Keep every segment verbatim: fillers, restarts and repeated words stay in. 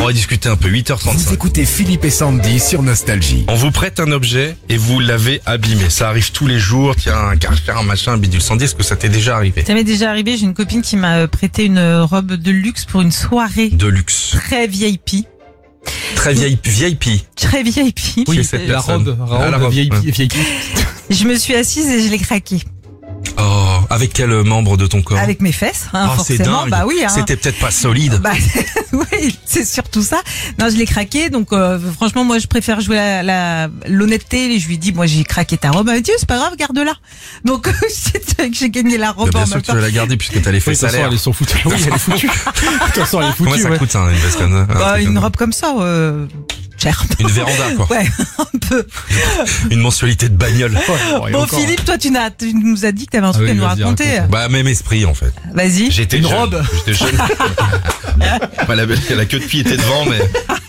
On va discuter un peu, huit heures Vous trente-cinq. écoutez Philippe et Sandy sur Nostalgie. On vous prête un objet et vous l'avez abîmé. Ça arrive tous les jours, tiens, un caractère, un machin, un bidule. Sandy, est-ce que ça t'est déjà arrivé? Ça m'est déjà arrivé, j'ai une copine qui m'a prêté une robe de luxe pour une soirée De luxe. très V I P. Très vieille, V I P. Très V I P. Oui, cette la personne. robe, Ah, la robe robe, vieille, ouais. vieille. Je me suis assise et je l'ai craqué. Oh, avec quel membre de ton corps? Avec mes fesses, hein, Oh, c'est forcément. dingue. Bah oui, hein. C'était peut-être pas solide. Bah, oui, c'est surtout ça. Non, je l'ai craqué, donc euh, franchement, moi, je préfère jouer la, la l'honnêteté. Je lui dis, moi, j'ai craqué ta robe. Elle m'a dit, c'est pas grave, garde-la. Donc, j'ai gagné la robe Bah, bien en sûr même que temps. tu vas la garder puisque t'as les Oui, de fesses toute à façon, l'air. elles sont foutues. Oui, elle est foutue. De toute façon, elle est Combien foutue, ça ouais. coûte, hein, une veste comme ça? Bah, Un truc une comme robe comme ça, euh, cher. ça. Une véranda, quoi. Ouais, un peu. Une mensualité de bagnole. Bon, et Bon, encore. Philippe, toi, tu, n'as, tu nous as dit que t'avais un Ah truc oui, à nous vas-y, raconter. raconte. Bah, même esprit, en fait. Vas-y. J'étais Une jeune. robe. J'étais jeune. Bah, la, la queue de pied était devant, mais...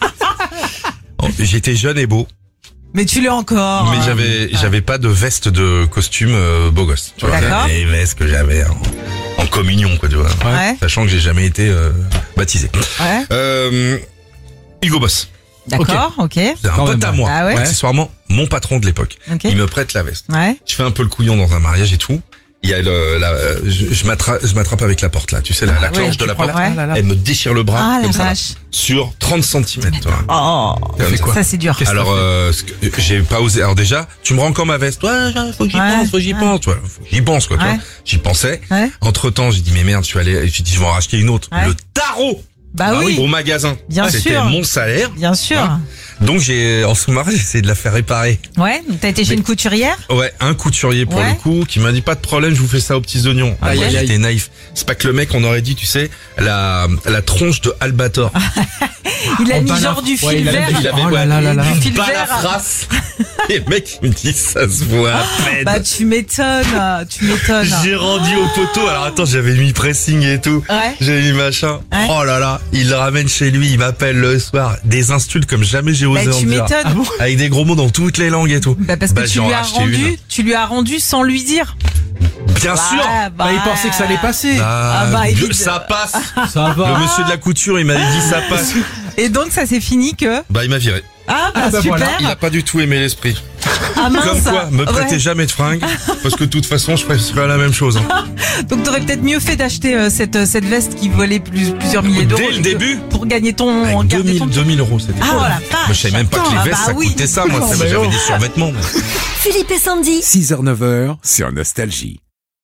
Oh, j'étais jeune et beau, Mais tu l'as encore. mais j'avais j'avais pas de veste de costume euh, beau gosse. Tu vois, D'accord. les vestes que j'avais en, en communion, quoi, tu vois. Ouais. Sachant que j'ai jamais été euh, baptisé. Ouais. Euh, Hugo Boss, D'accord, ok. c'est un Quand pote même. à moi, Ah ouais. accessoirement mon patron de l'époque. Ok. Il me prête la veste. Ouais. Je fais un peu le couillon dans un mariage et tout. Il y a le, la, je, je m'attrape, je m'attrape avec la porte là, tu sais, la, la oui, clanche tu de la prends porte. la- Ah là là. Elle me déchire le bras Ah, la comme ça, là, vache. sur trente centimètres. Tu vois. Oh. Comme fait ça. quoi Ça, c'est dur. Qu'est-ce que Alors, t'as fait euh, ce que- j'ai pas osé. Alors déjà, tu me rends encore ma veste. Ouais, faut que j'y Ouais, pense, faut que j'y ouais. pense. Tu vois, faut que j'y pense, quoi. tu Ouais. vois. J'y pensais. Ouais. Entre temps, j'ai dit mais merde, je suis allé. J'ai dit je vais en racheter une autre. Ouais. Le tarot. Bah oui. Au magasin. Bien C'était sûr. mon salaire. Bien sûr. Hein. Donc j'ai en sous-marin, j'ai essayé de la faire réparer. Ouais. Donc, t'as été chez Mais- une couturière? Ouais, un couturier pour Ouais. le coup, qui m'a dit pas de problème, je vous fais ça aux petits oignons. Ah, Aïe, moi, aïe, j'étais aïe. naïf. C'est pas que le mec, on aurait dit, tu sais, la la tronche de Albator. Il a En mis balafre. genre du fil Ouais, il a- vert. il avait- Oh là là là là. Du fil vert. Balafras. Et le mec, il me dit, ça se voit à peine. Bah, tu m'étonnes. Tu m'étonnes. J'ai rendu au poteau. Alors attends, j'avais mis pressing et tout. Ouais. J'ai mis machin. Ouais. Oh là là, il le ramène chez lui, il m'appelle le soir. Des insultes comme jamais j'ai Bah, osé en tu dire. m'étonnes. Ah bon Avec des gros mots dans toutes les langues et tout. Bah, parce que Bah, tu j'en lui ai as racheté rendu, une. tu lui as rendu sans lui dire. Bien sûr. Ouais, Bah, il pensait que ça allait passer. Ah, Ah bah, Dieu, évidemment. ça passe. Ça Le va. monsieur de la couture, il m'a dit ça passe. Et donc, ça s'est fini que. Bah, il m'a viré. Ah, bah, Ah, bah, super. voilà. Il a pas du tout aimé l'esprit. Ah, mince. Comme quoi, me prêtez Ouais. jamais de fringues, parce que de toute façon, je ferais la même chose. Hein. Donc, t'aurais peut-être mieux fait d'acheter euh, cette, euh, cette veste qui valait plus, plusieurs milliers d'euros. Dès le début, Pour gagner ton. avec garder 2000, ton- 2000 euros, c'était Ah, quoi, oh là. la vache. Moi, je savais même pas que Attends, les ah vestes, bah ça oui. coûtait ça. Moi, Oh, ça, mais j'avais oh. des survêtements. mais- Philippe et Sandy. six heures neuf heures sur Nostalgie.